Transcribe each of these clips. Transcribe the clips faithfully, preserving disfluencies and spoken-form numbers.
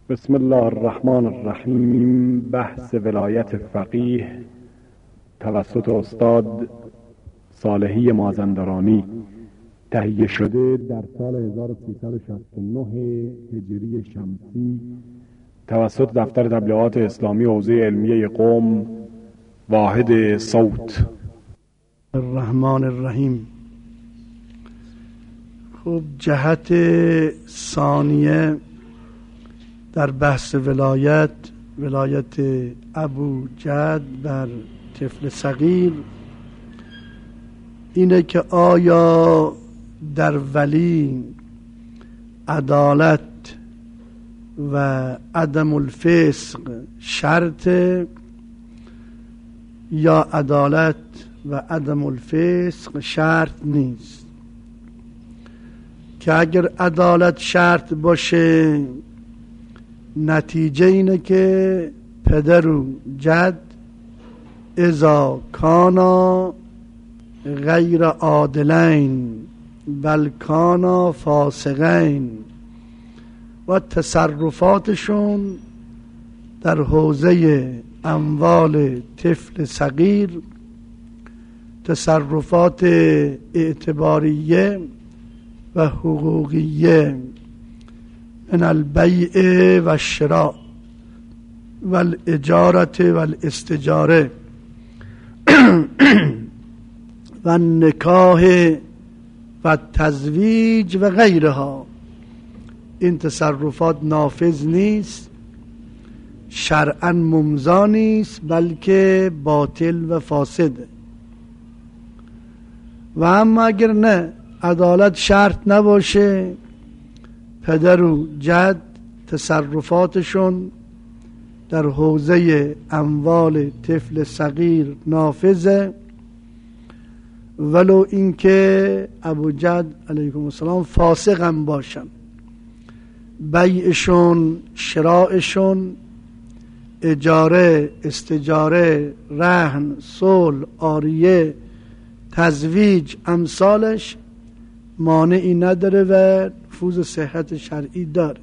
بسم الله الرحمن الرحیم. بحث ولایت فقیه توسط استاد صالحی مازندرانی تهیه شده در سال هزار و سیصد و شصت و نه هجری شمسی توسط دفتر تبلیغات اسلامی حوزه علمیه قم واحد صوت. الرحمن الرحیم. خب جهت ثانیه در بحث ولایت ولایت ابوجد بر طفل صغیر اینه که آیا در ولی عدالت و عدم الفسق شرط یا عدالت و عدم الفسق شرط نیست، که اگر عدالت شرط باشه نتیجه اینه که پدر و جد اذا کانا غیر عادلین بل کانا فاسقین و تصرفاتشون در حوزه اموال طفل صغیر تصرفات اعتباریه و حقوقیه من البیع و الشراء و الاجارت و الاستجاره و نکاح و تزویج و غیرها، این تصرفات نافذ نیست، شرعاً ممضی نیست، بلکه باطل و فاسده. و اما اگر نه عدالت شرط نباشه، پدر و جد تصرفاتشون در حوزه اموال طفل صغیر نافذه، ولو اینکه ابوجد علیکم السلام فاسق هم باشن. بیعشون، شرائشون، اجاره، استجاره، رهن، صلح، عاریه، تزویج، امثالش مانعی نداره و نفوذ صحت شرعی داره.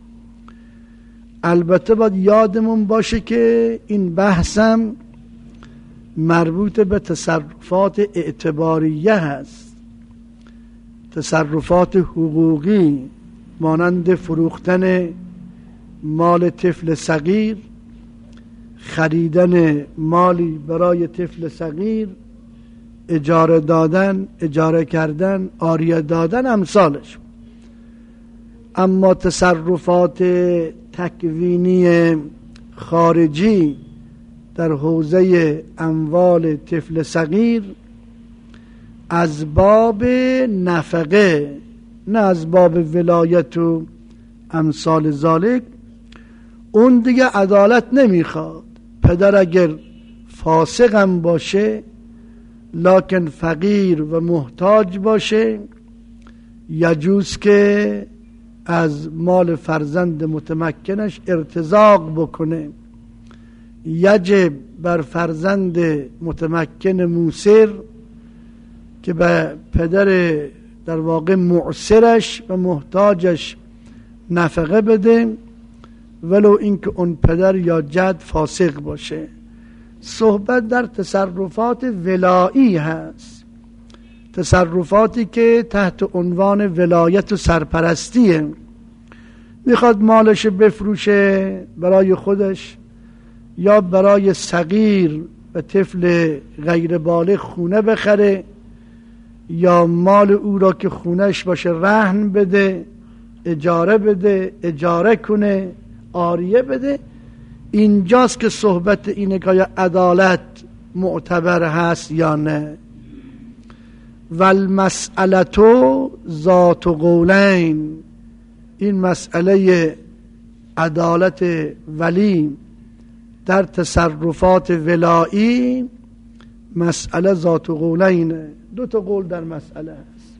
البته باید یادمون باشه که این بحثم مربوط به تصرفات اعتباریه هست. تصرفات حقوقی مانند فروختن مال طفل صغیر، خریدن مالی برای طفل صغیر، اجاره دادن، اجاره کردن، عاریه دادن، امثالش. اما تصرفات تکوینی خارجی در حوزه اموال طفل صغیر از باب نفقه، نه از باب ولایت و امثال ذالک، اون دیگه عدالت نمیخواد. پدر اگر فاسق هم باشه لکن فقیر و محتاج باشه، یجوز که از مال فرزند متمکنش ارتزاق بکنه. یجب بر فرزند متمکن موسر که به پدر در واقع معسرش و محتاجش نفقه بده، ولو اینکه اون پدر یا جد فاسق باشه. صحبت در تصرفات ولایی هست، تصرفاتی که تحت عنوان ولایت و سرپرستیه. میخواد مالش بفروشه برای خودش یا برای صغیر و طفل غیر بالغ خونه بخره، یا مال او را که خونهش باشه رهن بده، اجاره بده، اجاره کنه، عاریه بده. اینجاست که صحبت اینه که آیا عدالت معتبر هست یا نه. والمسئلة ذات قولین، این مسئله عدالت ولی در تصرفات ولایی مسئله ذات قولینه. دو تا قول در مسئله هست.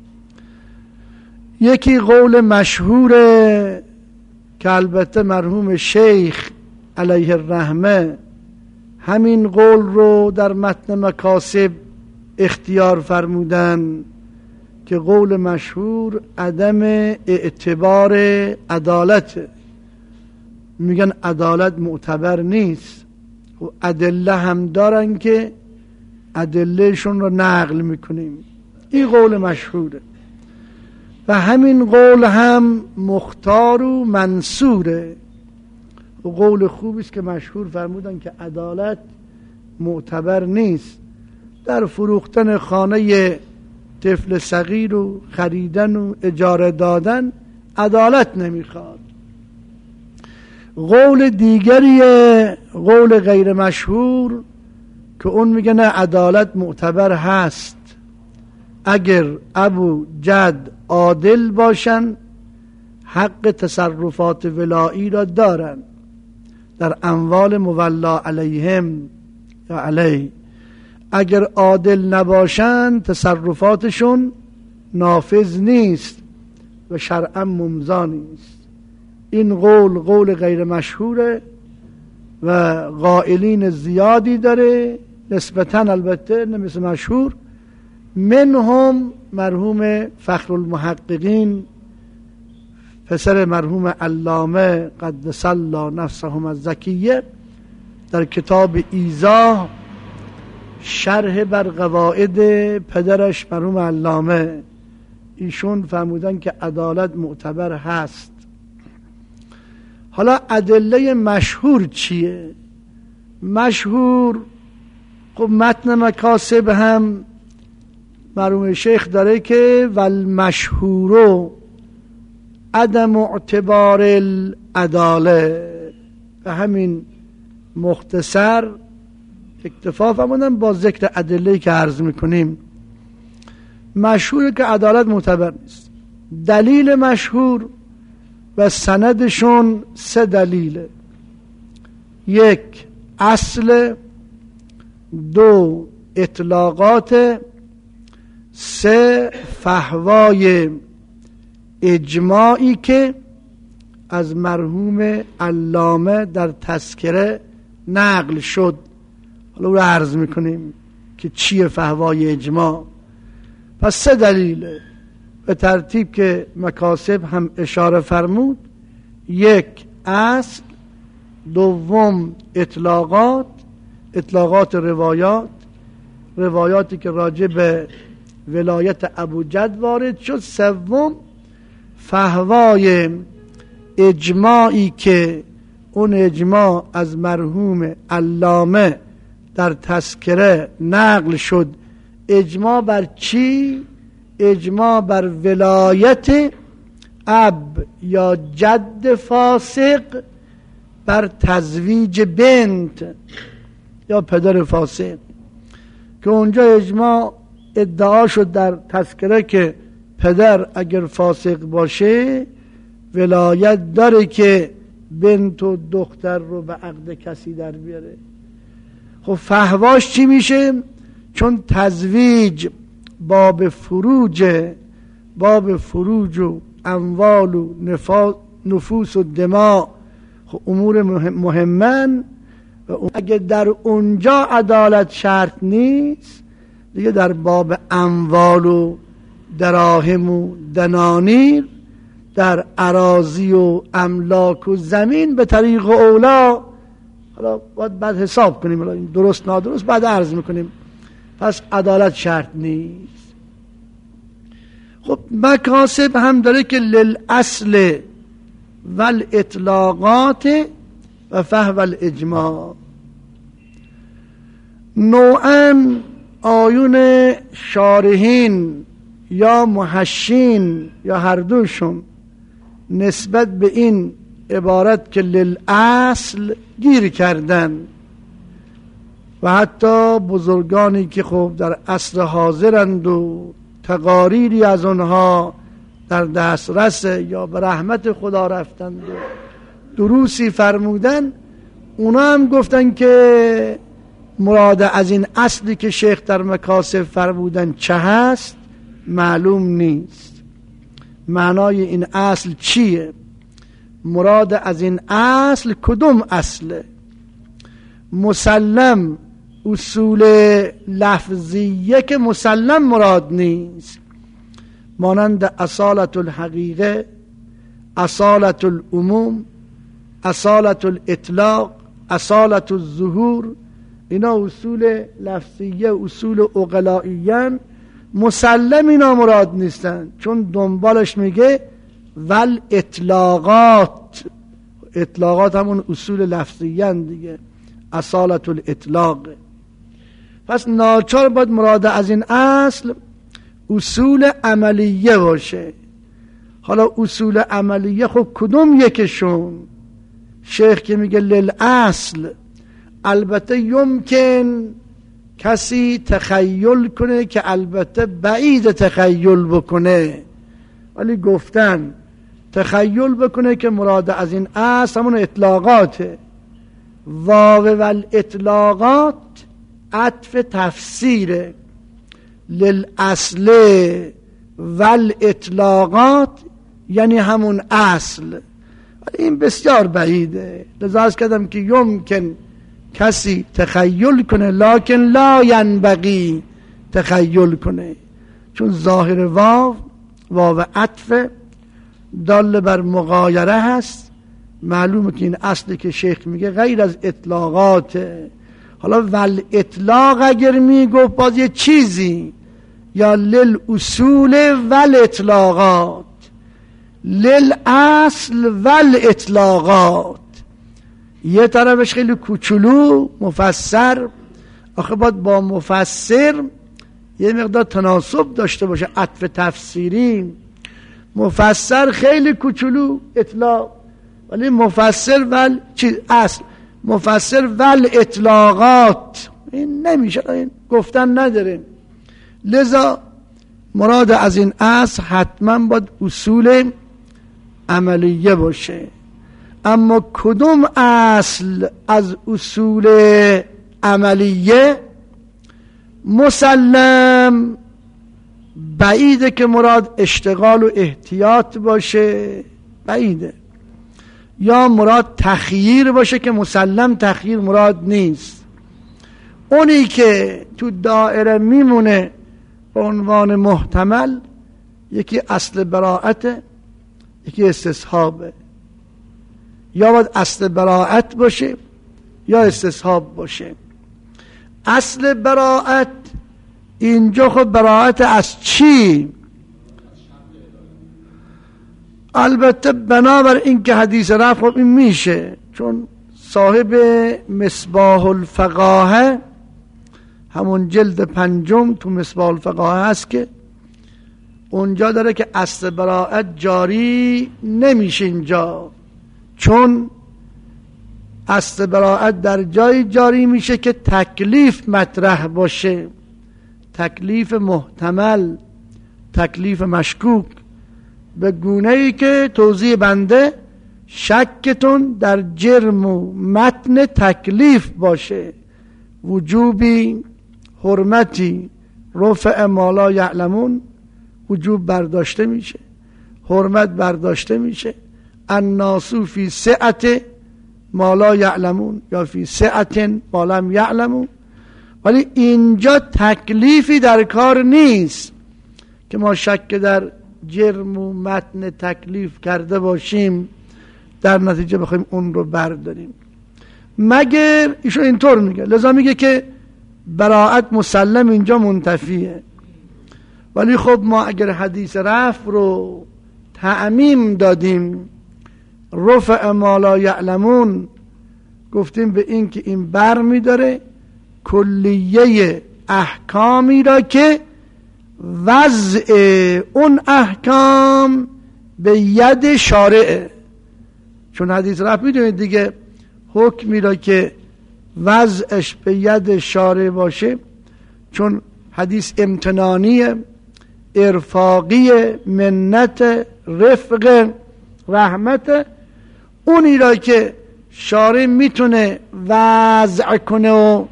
یکی قول مشهوره که البته مرحوم شیخ علیه الرحمه همین قول رو در متن مکاسب اختیار فرمودن که قول مشهور عدم اعتبار عدالت. میگن عدالت معتبر نیست و ادله هم دارن که ادلهشون رو نقل میکنیم. این قول مشهوره و همین قول هم مختار و منصوره و قول خوبی است که مشهور فرمودن که عدالت معتبر نیست. در فروختن خانه طفل صغیر و خریدن و اجاره دادن عدالت نمیخواد. قول دیگری قول غیر مشهور که اون میگه نه عدالت معتبر هست اگر ابو جد عادل باشن، حق تصرفات ولایی را دارن در اموال مولا علیهم یا علی. اگر عادل نباشن تصرفاتشون نافذ نیست و شرعا ممضی نیست. این قول قول غیر مشهوره و قائلین زیادی داره نسبتاً، البته نه مثل مشهور. منهم مرحوم فخرالمحققین پسر مرحوم علامه قدس الله نفسهم الزکیه در کتاب ایضاح شرح بر قواعد پدرش مرحوم علامه، ایشون فرمودن که عدالت معتبر هست. حالا ادله مشهور چیه؟ مشهور خب متن مکاسب هم مرحوم شیخ داره که والمشهور عدم اعتبار العداله، و همین مختصر اکتفا فرمودن با ذکر ادله‌ای که عرض میکنیم. مشهوره که عدالت معتبر نیست. دلیل مشهور و سندشون سه دلیله: یک اصل، دو اطلاقات، سه فحوای اجماعی که از مرحوم علامه در تذکره نقل شد. حالا رو عرض میکنیم که چیه فحوای اجماع. پس سه دلیله به ترتیب که مکاسب هم اشاره فرمود: یک اصل، دوم اطلاقات، اطلاقات روایات، روایاتی که راجع به ولایت ابوجد وارد شد، سوم فحوای اجماعی که اون اجماع از مرحوم علامه در تذکره نقل شد. اجماع بر چی؟ اجماع بر ولایت اب یا جد فاسق بر تزویج بنت یا پدر فاسق، که اونجا اجماع ادعا شد در تذکره که پدر اگر فاسق باشه ولایت داره که بنت و دختر رو به عقد کسی در بیاره. خب فحواش چی میشه؟ چون تزویج باب فروج، باب فروج و اموال و نفوس و دماء خب امور مهمن و اگه در اونجا عدالت شرط نیست، دیگه در باب اموال و دراهم و دنانیر، در اراضی و املاک و زمین به طریق اولا، حالا باید بعد حساب کنیم، حالا این درست نادرست بعد عرض میکنیم. پس عدالت شرط نیست. خب مکاسب هم داره که للاصل والاطلاقات و فحو الاجماع. نوعاً آیون شارحین یا محشین یا هر دوشون نسبت به این عبارت که للاصل گیر کردن و حتی بزرگانی که خب در عصر حاضرند و تقاریری از اونها در دسترس یا به رحمت خدا رفتند و دروسی فرمودن، اونا هم گفتن که مراد از این اصلی که شیخ در مکاسب فرمودن چه هست معلوم نیست. معنای این اصل چیه؟ مراد از این اصل کدوم اصله؟ مسلم اصول لفظیه که مسلم مراد نیست، مانند اصالت الحقیقه، اصالت العموم، اصالت الاطلاق، اصالت الظهور، اینا اصول لفظیه، اصول عقلائیان، مسلم اینا مراد نیستن، چون دنبالش میگه ول اطلاقات، اطلاقات همون اصول لفظیان دیگه، اصالت الاطلاق. پس ناچار باید مراد از این اصل اصول عملیه باشه. حالا اصول عملیه خب کدوم یکشون؟ شیخ که میگه للاصل، البته یمکن کسی تخیل کنه که البته بعید تخیل بکنه، ولی گفتن تخیل بکنه که مراد از این اصل همون اطلاقاته. واو والاطلاقات عطف تفسیره، للاصل والاطلاقات یعنی همون اصل، ولی این بسیار بعیده. لذا از کردم که یمکن کسی تخیل کنه لکن لا ینبغی تخیل کنه، چون ظاهر واو واو عطف دال بر مغایره هست. معلومه که این اصلی که شیخ میگه غیر از اطلاقاته. حالا ول اطلاق اگر میگفت باز یه چیزی، یا لل اصول ول اطلاقات، لل اصل ول اطلاقات، یه طرفش خیلی کوچولو مفسر. آخه باید با مفسر یه مقدار تناسب داشته باشه، عطف تفسیری. مفسر خیلی کوچولو اطلاق، ولی مفسر ول چی اصل، مفسر ول اطلاقات، این نمیشه، این گفتن نداره. لذا مراد از این اصل حتما باید اصول عملیه باشه. اما کدوم اصل از اصول عملیه؟ مسلم بعیده که مراد اشتغال و احتیاط باشه، بعیده. یا مراد تخییر باشه که مسلم تخییر مراد نیست. اونی که تو دائره میمونه به عنوان محتمل، یکی اصل براءت، یکی استصحابه. یا باید اصل براءت باشه یا استصحاب باشه. اصل براءت اینجا خب براءت از چی؟ البته بنابر این که حدیث رفع خب این میشه، چون صاحب مصباح الفقاهه همون جلد پنجم تو مصباح الفقاهه هست که اونجا داره که اصل براءت جاری نمیشه اینجا، چون اصل براءت در جای جاری میشه که تکلیف مطرح باشه، تکلیف محتمل، تکلیف مشکوک، به گونه ای که توضیح بنده شکتون در جرم و متن تکلیف باشه، وجوبی، حرمتی، رفع ما لا یعلمون، وجوب برداشته میشه، حرمت برداشته میشه، الناس فی سعة ما لا یعلمون یا فی سعة ما لم یعلمون. ولی اینجا تکلیفی در کار نیست که ما شک در جرم و متن تکلیف کرده باشیم در نتیجه بخوایم اون رو برداریم، مگر ایشون اینطور میگه. لذا میگه که براءت مسلم اینجا منتفیه. ولی خب ما اگر حدیث رفع رو تعمیم دادیم، رفع ما لا یعلمون، گفتیم به این که این بر میداره کلیه احکامی را که وضع اون احکام به ید شارعه. چون حدیث رفع میدونید دیگه، حکمی را که وضعش به ید شارع باشه، چون حدیث امتنانیه، ارفاقی، منت، رفق، رحمت، اونی را که شارع میتونه وضع کنه و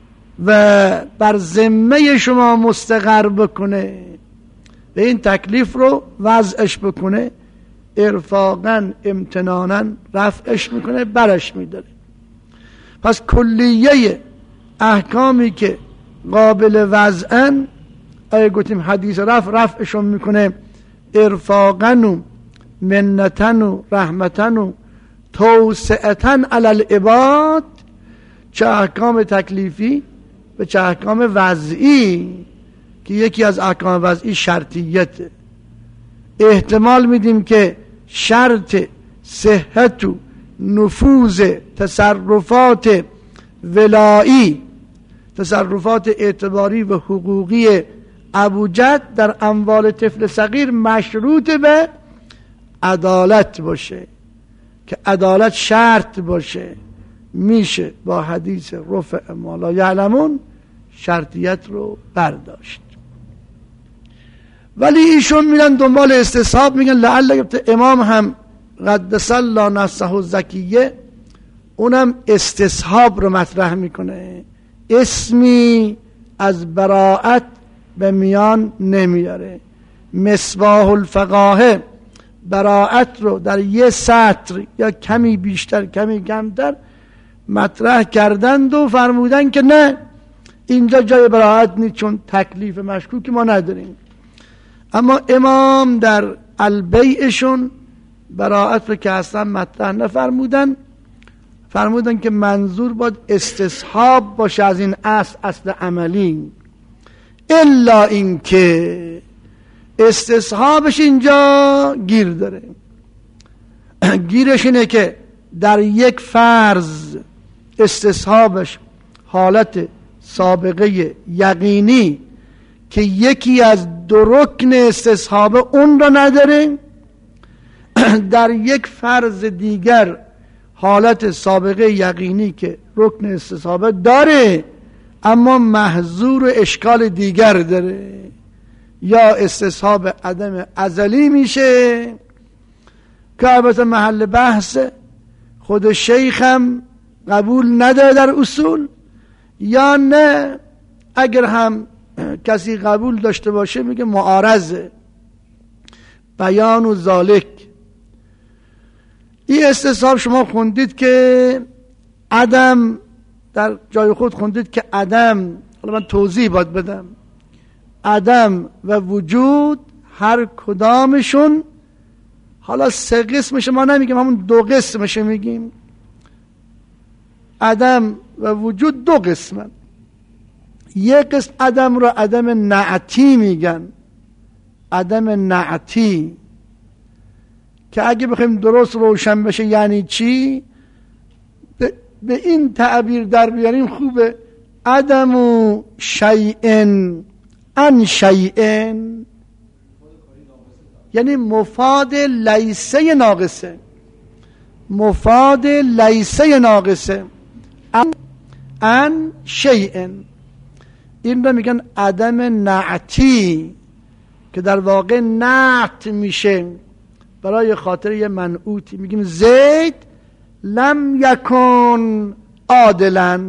و بر ذمه شما مستقر بکنه، به این تکلیف رو وضعش بکنه، ارفاقا امتنانا رفعش میکنه، برش میداره. پس کلیه احکامی که قابل وضعن، اگه گفتیم حدیث رفع، رفعشون میکنه ارفاقا و منتن و رحمتن و توسعتاً علی العباد، چه احکام تکلیفی و چه احکام وضعی، که یکی از احکام وضعی شرطیته. احتمال میدیم که شرط صحت و نفوذ تصرفات ولایی، تصرفات اعتباری و حقوقی ابوجد در اموال طفل صغیر مشروط به عدالت باشه، که عدالت شرط باشه، میشه با حدیث رفع ما لا یعلمون شرطیت رو برداشت. ولی ایشون میرن دنبال استصحاب، میگن لعل امام هم قدس الله نفسه الزکیه اونم استصحاب رو مطرح میکنه، اسمی از براءت به میان نمیاره. مصباح الفقاهه براءت رو در یه سطر یا کمی بیشتر کمی کمتر مطرح کردند و فرمودن که نه، اینجا جای براءت نیست، چون تکلیف مشکوکی ما نداریم. اما امام در البیعشون براءت رو که اصلا مطرح نفرمودن، فرمودن که منظور باید استصحاب باشه از این اصل اصل عملی، الا این که استصحابش اینجا گیر داره. گیرش اینه که در یک فرض استصحابش حالت سابقه یقینی که یکی از دو رکن استصحاب اون را نداره، در یک فرض دیگر حالت سابقه یقینی که رکن استصحاب داره اما محظور و اشکال دیگر داره، یا استصحاب عدم ازلی میشه که البته محل بحث، خود شیخم قبول نداره در اصول، یا نه اگر هم کسی قبول داشته باشه میگه معارضه. بیان و ذالک، این استصحاب شما خوندید که عدم، در جای خود خوندید که عدم، حالا من توضیح باید بدم، عدم و وجود هر کدامشون، حالا سه قسمش ما نمیگیم، همون دو قسمش میگیم. عدم و وجود دو قسمن. یک قسم عدم رو عدم نعتی میگن، عدم نعتی، که اگه بخوایم درست روشن بشه یعنی چی، به این تعبیر در بیاریم خوبه. عدم و شیئن ان شیئن، یعنی مفاد لیسه ناقصه، مفاد لیسه ناقصه، ان, ان شیئن. این رو میگن عدم نعتی که در واقع نعت میشه برای خاطر یه منعوتی. میگیم زید لم یکن عادلا،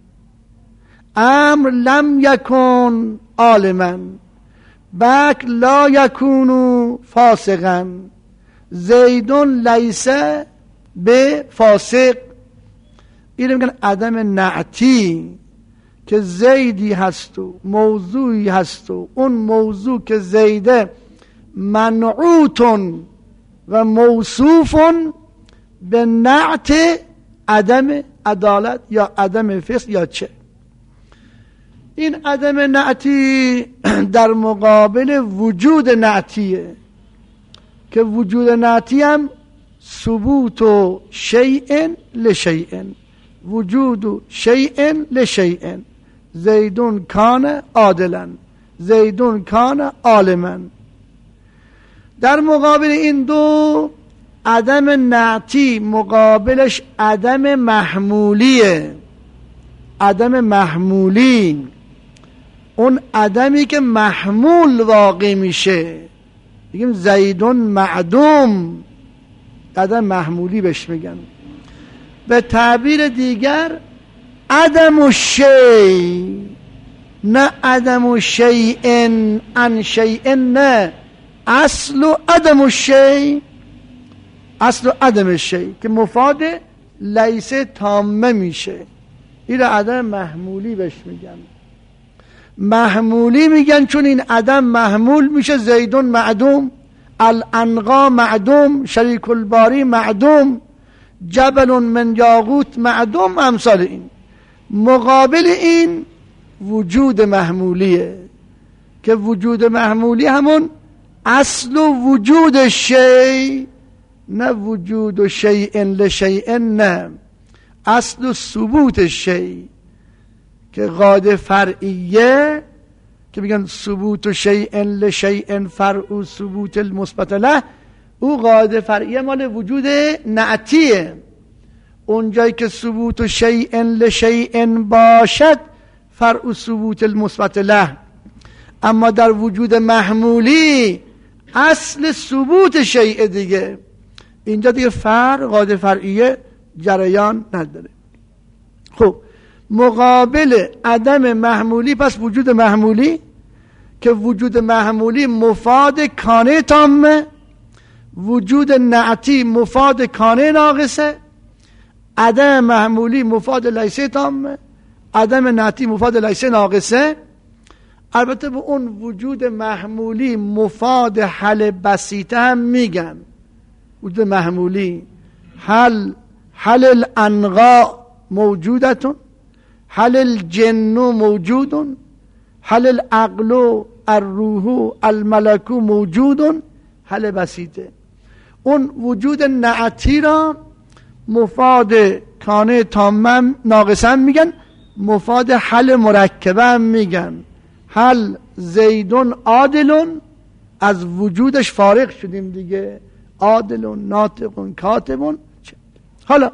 امر لم یکن عالما، بک لا یکونو فاسقا، زیدون لیسه به فاسق. این میگن عدم نعتی که زیدی هست و موضوعی هست و اون موضوع که زیده منعوتون و موصوفون به نعت عدم عدالت یا عدم فسق یا چه. این عدم نعتی در مقابل وجود نعتیه که وجود نعتی هم ثبوت و شیء لشیء، وجود شیء لشیء، زیدون کان عادلا، زیدون کان عالما. در مقابل این دو عدم نعتی مقابلش عدم محمولیه. عدم محمولی اون عدمی که محمول واقع میشه، بگیم زیدون معدوم، عدم محمولی بهش میگن. به تعبیر دیگر عدم الشیء، نه عدم الشیء ان شیء، نه اصل عدم الشیء، اصل عدم الشیء که مفاد لیسه تامه میشه. این را عدم محمولی بهش میگن. محمولی میگن چون این عدم محمول میشه، زیدون معدوم، الانقا معدوم، شریک الباری معدوم، جبل من یاقوت معدوم، امثال این. مقابل این وجود محمولیه که وجود محمولی همون اصل و وجود شیء، نه وجود و شیء لشیء، نه اصل و ثبوت شیء که قاعده فرعیه که میگن ثبوت شیء لشیء فرع ثبوت المثبت له، او قاعده فرعیه مال وجود نعتیه. اونجایی که ثبوت شیء لشیء باشد فرع ثبوت المثبت له، اما در وجود محمولی اصل ثبوت شیء دیگه، اینجا دیگه فرع قاعده فرعیه جریان نداره. خب مقابل عدم محمولی پس وجود محمولی که وجود محمولی مفاد کانه تامه، وجود نعتی مفاد کانه ناقصه، عدم محمولی مفاد لیسه تامه، عدم نعتی مفاد لیسه ناقصه. البته به اون وجود محمولی مفاد حل بسیطه هم میگن. وجود محمولی حل حل الانقاء موجودتون، حل الجن موجودون، حل العقل الروح الملک موجودون، حل بسیطه. اون وجود نعتی را مفاد کانه تامم ناقصم میگن، مفاد حل مرکبه هم میگن. حل زیدون عادلون، از وجودش فارغ شدیم دیگه، عادلون ناطقون کاتبون. حالا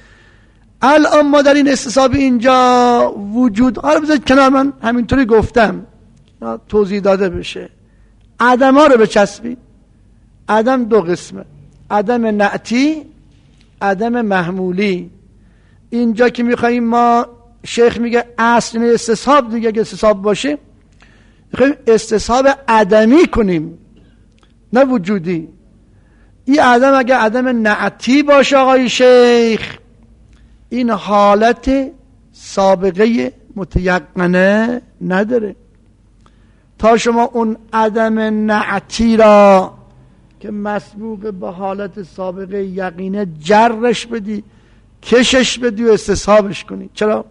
الان ما در این استصحاب اینجا وجود، حالا بذارید کنار، من همینطوری گفتم توضیح داده بشه. عدم ها رو بچسبید. عدم دو قسمه، عدم نعتی، عدم محمولی. اینجا که میخواییم ما، شیخ میگه اصل استصحاب دیگه، اگه استصحاب باشه میخواییم استصحاب عدمی کنیم نه وجودی. این عدم اگه عدم نعتی باشه آقای شیخ، این حالت سابقه متیقنه نداره. تا شما اون عدم نعتی را که مسبوق به حالت سابقه یقینه جرش بدی، کشش بدی و استصحابش کنی. چرا؟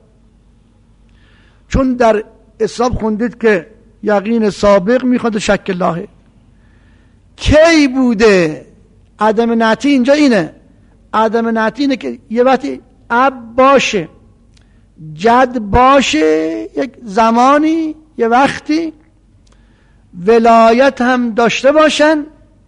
چون در استصحاب خوندید که یقین سابق میخواد شک اللهه. کی بوده عدم نعتی؟ اینجا اینه. عدم نعتی اینه که یه وقتی اب باشه، جد باشه، یک زمانی یه وقتی ولایت هم داشته باشن،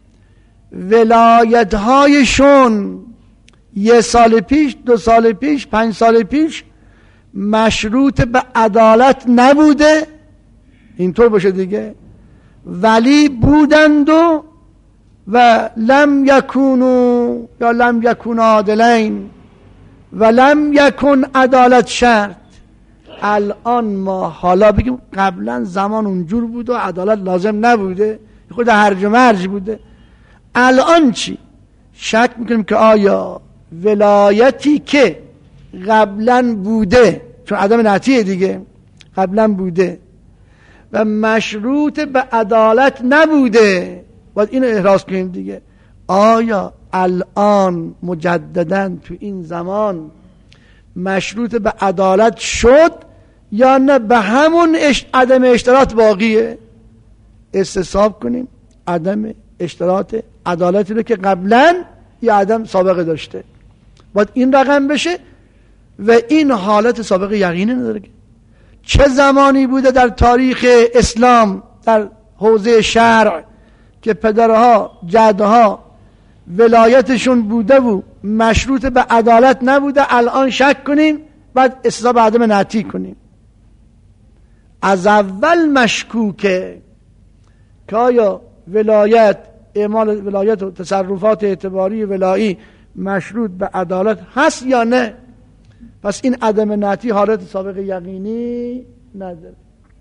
ولایت هایشون یه سال پیش، دو سال پیش، پنج سال پیش مشروط به عدالت نبوده، اینطور باشه دیگه، ولی بودند و و لم یکونو یا لم یکون عادلین و لم یکن عدالت شرط. الان ما حالا بگیم قبلا زمان اونجور بود و عدالت لازم نبوده، خود هرج و مرج بوده. الان چی؟ شک میکنیم که آیا ولایتی که قبلا بوده، چون عدم نعتیه دیگه، قبلا بوده و مشروط به عدالت نبوده، باید اینو احراز کنیم دیگه، آیا الان مجدداً تو این زمان مشروط به عدالت شد یا نه به همون اش... عدم اشتراط باقیه؟ استصحاب کنیم عدم اشتراط عدالتی رو که قبلا یا عدم سابقه داشته، باید این رقم بشه و این حالت سابقه یقینی نداره. چه زمانی بوده در تاریخ اسلام در حوزه شرع که پدرها جدها ولایتشون بوده و مشروط به عدالت نبوده، الان شک کنیم بعد استصحاب عدم نعتی کنیم. از اول مشکوکه که آیا ولایت، اعمال ولایت و تصرفات اعتباری ولایی مشروط به عدالت هست یا نه. پس این عدم نعتی حالت سابق یقینی نداره.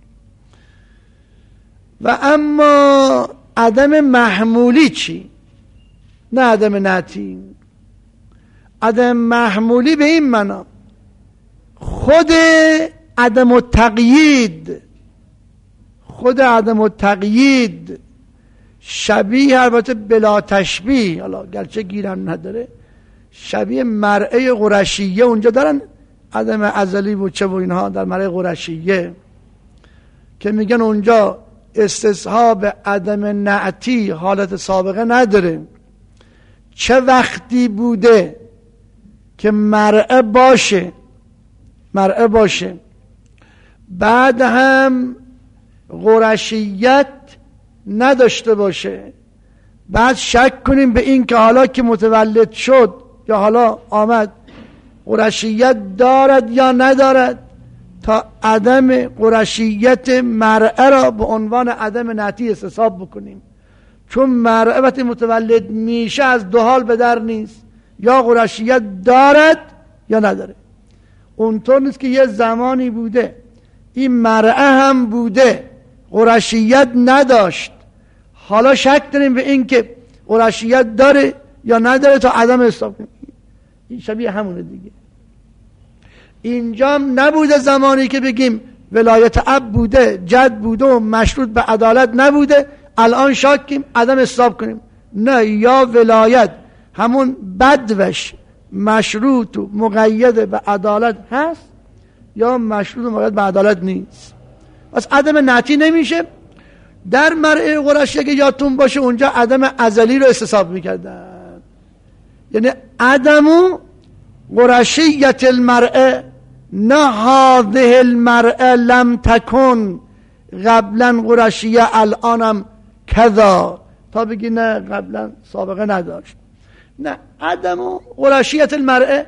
و اما عدم محمولی چی؟ نه عدم نعتی. عدم محمولی به این معنا خود عدم التقیید، خود عدم التقیید شبیه، البته بلا تشبیه، حالا گرچه گیرم نداره، شبیه مرعه قرشیه اونجا دارن، عدم ازلی و چه و اینها در مرعه قرشیه که میگن اونجا استصحاب عدم نعتی حالت سابقه نداره. چه وقتی بوده که مرعه باشه مرعه باشه بعد هم قرشیت نداشته باشه، بعد شک کنیم به این که حالا که متولد شد یا حالا آمد قرشیت دارد یا ندارد، تا عدم قرشیت مرعه را به عنوان عدم نعتی استصحاب بکنیم. چون مرعه وقتی متولد میشه از دو حال به در نیست، یا قرشیت دارد یا نداره. اونطور نیست که یه زمانی بوده این مرعه هم بوده قرشیت نداشت، حالا شک داریم به این که قرشیت داره یا نداره تا عدم حساب کنیم. این شبیه همونه دیگه. اینجا نبوده زمانی که بگیم ولایت اب بوده، جد بوده و مشروط به عدالت نبوده، الان شاکیم عدم حساب کنیم. نه، یا ولایت همون بدوش مشروط و مقید به عدالت هست یا مشروط و مقید به عدالت نیست. پس عدم نعتی نمیشه. در مرعه قرشیه که یادتون باشه اونجا عدم ازلی رو استصحاب میکردن، یعنی عدم قرشیت المرعه، نه هذه المرعه لم تکن قبلا قرشیه الانم کذا، تا بگی نه قبلا سابقه نداشت. نه، عدم قرشیت المرعه،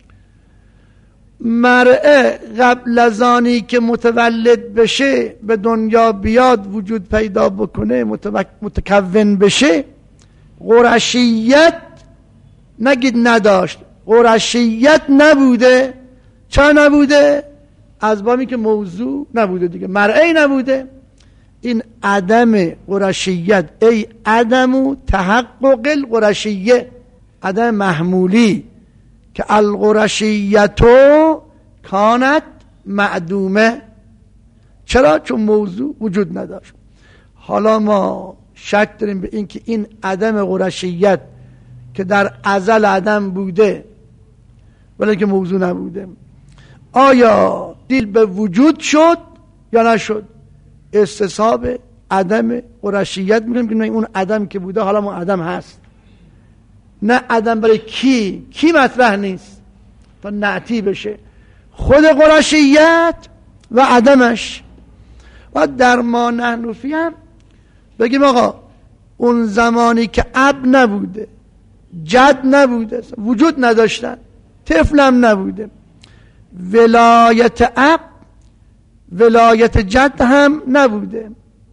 مرعه قبل از آنی که متولد بشه به دنیا بیاد وجود پیدا بکنه متکون بشه قرشیت نگید نداشت، قرشیت نبوده. چرا نبوده؟ از بامی که موضوع نبوده دیگه، مرعه نبوده. این عدم قرشیت ای عدم تحقق القرشیه، عدم محمولی که القرشیتو کانت معدومه. چرا؟ چون موضوع وجود نداشت. حالا ما شک داریم به این که این عدم قرشیت که در ازل عدم بوده ولی که موضوع نبوده، آیا دیل به وجود شد یا نشد؟ استصحاب عدم قرشیت میگیم که اون عدم که بوده حالا ما عدم هست. نه عدم برای کی؟ کی مطرح نیست تا نعتی بشه، خود قرشیت و عدمش. و در ما نحنفی هم بگیم آقا اون زمانی که اب نبوده، جد نبوده، وجود نداشتن، طفلم نبوده، ولایت اب ولایت جد هم نبوده،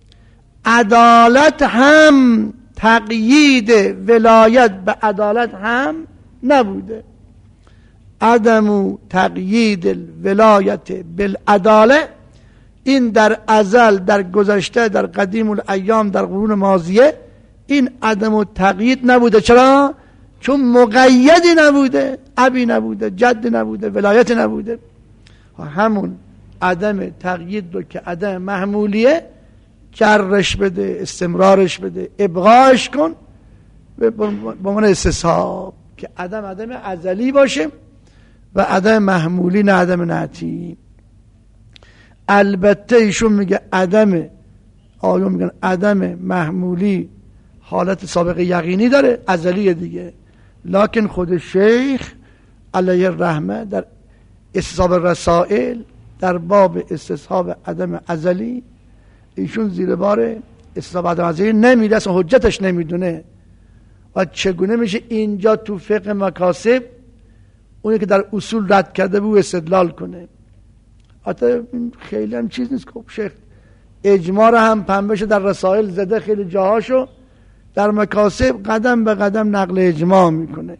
عدالت هم تقیید ولایت به عدالت هم نبوده. عدم تقیید الولایت بالعداله این در ازل، در گذشته، در قدیم الایام، در قرون ماضیه این عدم و تقیید نبوده. چرا؟ چون مقیدی نبوده، ابی نبوده، جد نبوده، ولایت نبوده. همون عدم تقیید رو که عدم محمولیه جرش بده، استمرارش بده، ابقاش کن به عنوان استصحاب که عدم عدم ازلی باشه و عدم محمولی نه عدم نعتی. البته ایشون میگه عدم، آیون میگن عدم محمولی حالت سابقه یقینی داره، ازلیه دیگه. لکن خود شیخ علیه الرحمه در استصحاب رسائل در باب استصحاب عدم ازلی ایشون زیر بار استصحاب عدم ازلی نمیده، اصلا حجتش نمیدونه. و چگونه میشه اینجا تو فقه مکاسب اونی که در اصول رد کرده بود استدلال کنه؟ حتی خیلی هم چیز نیست. خب شیخ اجماع رو هم پنبهش در رسائل زده، خیلی جاهاشو در مکاسب قدم به قدم نقل اجماع میکنه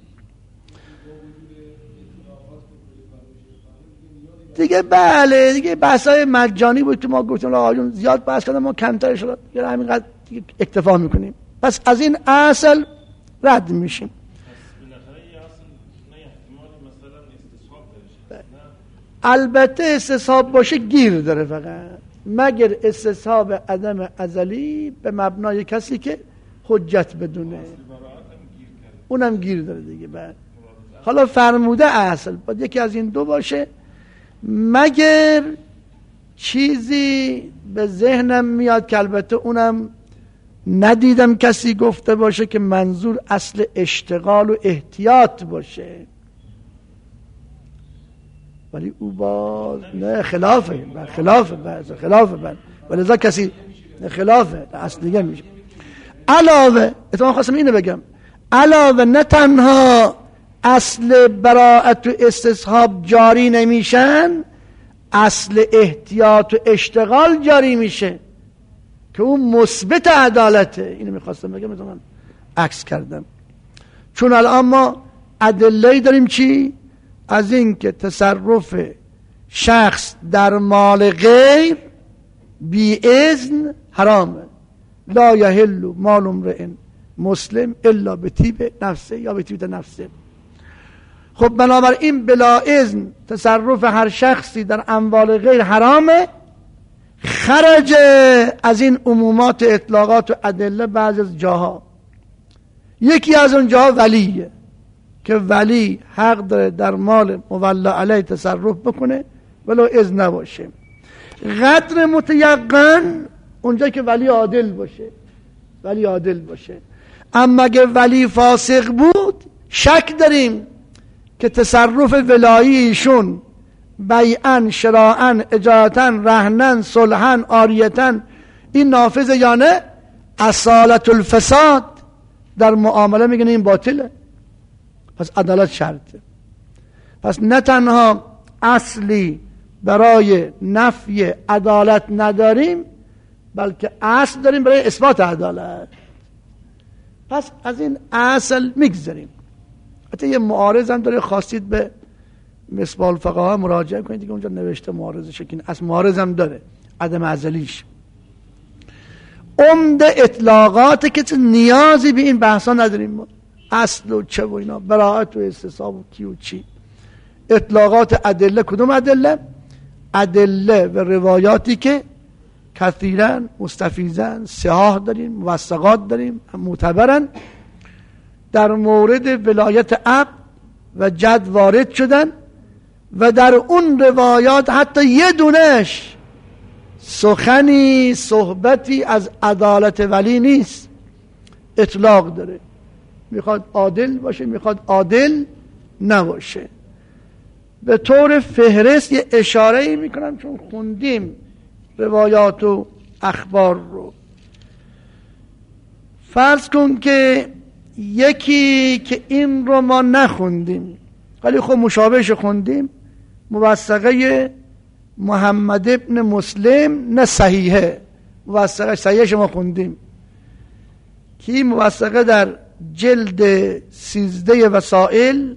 دیگه. بله دیگه بحثای مجانی بود که ما گفتیم آقایون زیاد بحث کردن، ما کمتر شد یه همینقدر اکتفا میکنیم. پس از این اصل رد میشیم. البته استصحاب باشه گیر داره، فقط مگر استصحاب عدم ازلی به مبنای کسی که حجت بدونه، اونم گیر داره دیگه. بعد حالا فرموده اصل باید یکی از این دو باشه، مگر چیزی به ذهنم میاد که البته اونم ندیدم کسی گفته باشه که منظور اصل اشتغال و احتیاط باشه، ولی او باز نه خلافه خلافه بعض خلافه بعض ولی ذا کسی خلافه اصل دیگه میشه. علاوه اتفاقا خواستم اینو بگم، علاوه نه تنها اصل براءت و استصحاب جاری نمیشن، اصل احتیاط و اشتغال جاری میشه که اون مثبت عدالته. اینو میخواستم بگم مثلا عکس کردم. چون الان ما ادله داریم چی؟ از این که تصرف شخص در مال غیر بی اذن حرامه. لا یحل مال امرئ مسلم الا بطیب نفسه یا بطیب نفسه. خب بنابراین بلا اذن تصرف هر شخصی در اموال غیر حرامه. خرج از این عمومات اطلاقات و ادله بعض از جاها، یکی از اون جاها ولیه که ولی حق داره در مال مولا علیه تصرف بکنه ولو اذن نباشه. قدر متیقن اونجا که ولی عادل باشه، ولی عادل باشه. اما اگه ولی فاسق بود شک داریم که تصرف ولایی ایشون بیعن، شراعن، اجارتن، رهنن، صلحن، عاریتن این نافذه یا نه. اصالت الفساد در معامله میگن این باطله، پس عدالت شرطه. پس نه تنها اصلی برای نفی عدالت نداریم بلکه اصل داریم برای اثبات عدالت. پس از این اصل میگذاریم. حتی یه معارض هم داره، خواستید به مصباح الفقهاء مراجعه کنید دیگه، اونجا نوشته معارضش که از معارض هم داره عدم ازلیش. عمده اطلاقاته که نیازی به این بحثا نداریم ما. اصل و چه و اینا، براءت و استصحاب و کی و چی. اطلاقات ادله، کدوم ادله؟ ادله و روایاتی که کثیرن، مستفیضن، صحاح داریم، موثقات داریم، معتبرن، در مورد ولایت اب و جد وارد شدن و در اون روایات حتی یه دونش سخنی صحبتی از عدالت ولی نیست، اطلاق داره. میخواد عادل باشه، میخواد عادل نباشه. به طور فهرست یه اشاره‌ای میکنم چون خوندیم روایات و اخبار رو. فرض کن که یکی که این رو ما نخوندیم ولی خب مشابهش خوندیم، موثقه محمد ابن مسلم، نه صحیحه، موثقه صحیحش ما خوندیم که موثقه در جلد سیزده وسائل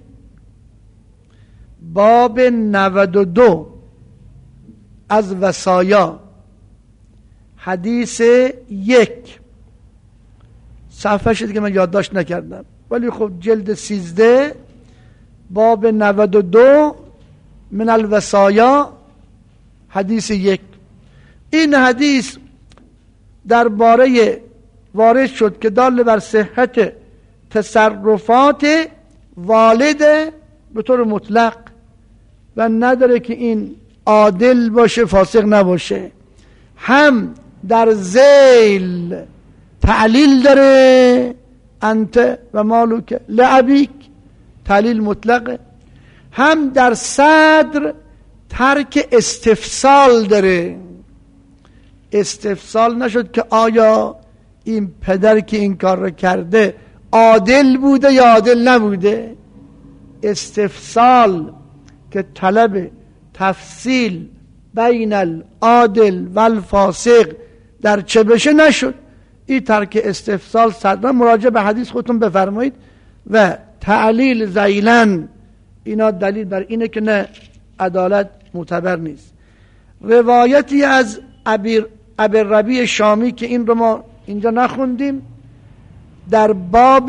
باب نود و دو از وصایا حدیث یک، صفحه شد که من یادداشت نکردم ولی خب جلد سیزده باب نود و دو من الوصایا حدیث یک. این حدیث درباره وارد شد که دال بر صحت تصرفات والد به طور مطلق و نداره که این عادل باشه فاسق نباشه. هم در ذیل تعلیل داره، انت و مالوک لعبیک، تعلیل مطلقه. هم در صدر ترک استفسال داره، استفسال نشد که آیا این پدر که این کار رو کرده عادل بوده یا عادل نبوده. استفسال که طلب تفصیل بین العادل و الفاسق در چه بشه نشد. این ترک استفسال صدرا مراجعه به حدیث خودتون بفرمایید. و تعلیل زیلن اینا دلیل بر اینه که نه عدالت معتبر نیست. روایتی از ابی الربیع شامی که این رو ما اینجا نخوندیم در باب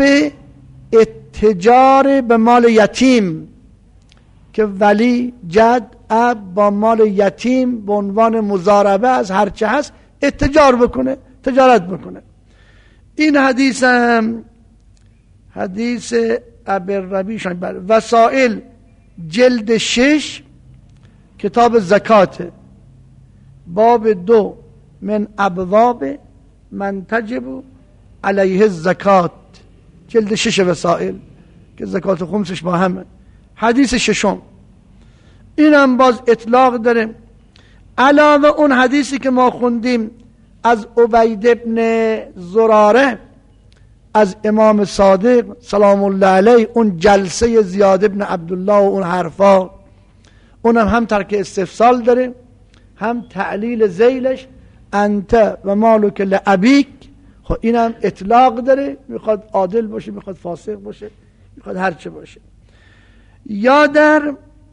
اتجار به مال یتیم که ولی جد اب با مال یتیم به عنوان مضاربه از هرچه هست اتجار بکنه، تجارت بکنه. این حدیث هم حدیث ابربیشان بر وسائل جلد شش کتاب زکاته، باب دو من ابواب من تجب علیه الزکات، جلد شش وسائل که زکات خمسش با همه. حدیث ششم اینم باز اطلاق داره، علاوه اون حدیثی که ما خوندیم از عبید ابن زراره از امام صادق سلام الله علیه، اون جلسه زیاد ابن عبدالله و اون حرفا، اونم هم ترک استفسال داره، هم تعلیل ذیلش انت و مالک لابیک. خب اینم اطلاق داره، میخواد عادل باشه، میخواد فاسق باشه، میخواد هرچه باشه. یا در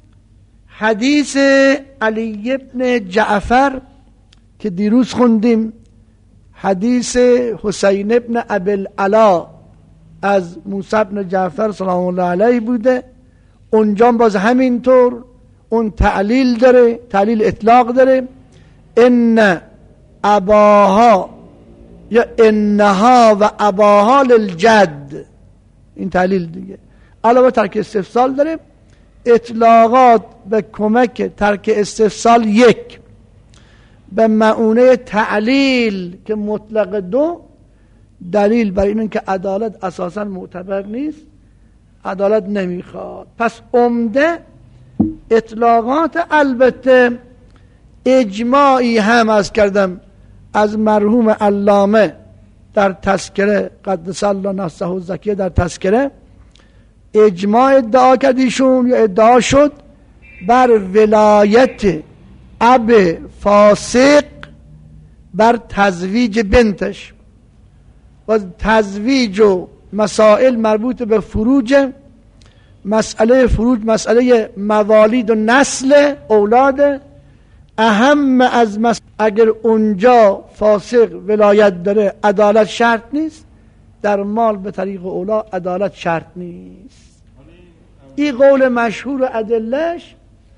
حدیث علی ابن جعفر که دیروز خوندیم، حدیث حسین ابن ابوالعلا از موسی ابن جعفر سلام الله علیه بوده، اونجا باز همینطور اون تعلیل داره، تعلیل اطلاق داره، ان اباها یا انها و اباها للجد، این تعلیل دیگه. علاوه ترک استفسال داره، اطلاقات به کمک ترک استفسال یک، به معونه تعلیل که مطلق دو، دلیل بر این که عدالت اساسا معتبر نیست، عدالت نمیخواد. پس عمده اطلاقات، البته اجماعی هم از کردم از مرحوم علامه در تذکره قدس الله نفسه الزکیه، در تذکره اجماع ادعا کردیشون یا ادعا شد بر ولایت اب فاسق بر تزویج بنتش، و تزویج و مسائل مربوط به فروج، مسئله فروج مسئله موالید و نسل اولاد، اهم از مس... اگر اونجا فاسق ولایت داره عدالت شرط نیست، در مال به طریق اولا عدالت شرط نیست. این قول مشهور ادلهش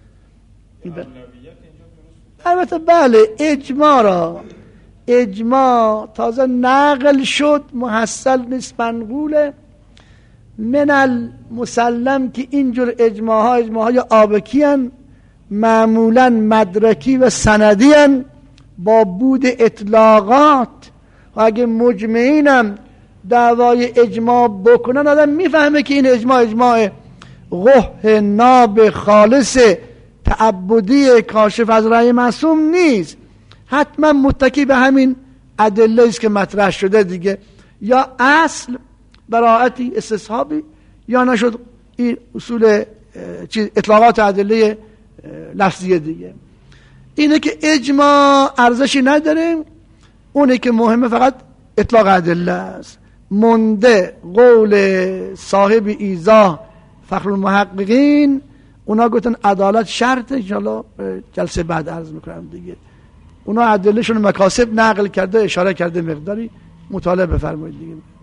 البته بله اجماع را، اجماع تازه نقل شد، محصل نیست، منقوله. من المسلم که اینجور اجماع ها اجماع های آبکی هن، معمولا مدرکی و سندی هن، با بود اطلاقات. و اگه مجمعینم دعوای اجماع بکنن، آدم میفهمه که این اجماع اجماع غه ناب خالص تعبدی کاشف از رأی معصوم نیست، حتما متکی به همین ادله است که مطرح شده دیگه، یا اصل براءتی استصحابی، یا نشد این اصول چیز اطلاقات ادله لفظیه دیگه. اینه که اجماع ارزشی نداره، اونه که مهمه فقط اطلاق ادله است. منده قول صاحب ایضاح فخر المحققین، اونا گفتن عدالت شرط، انشاءالله جلسه بعد عرض میکنم دیگه. اونا ادلهشون مکاسب نقل کرده، اشاره کرده، مقداری مطالعه بفرمایید دیگه.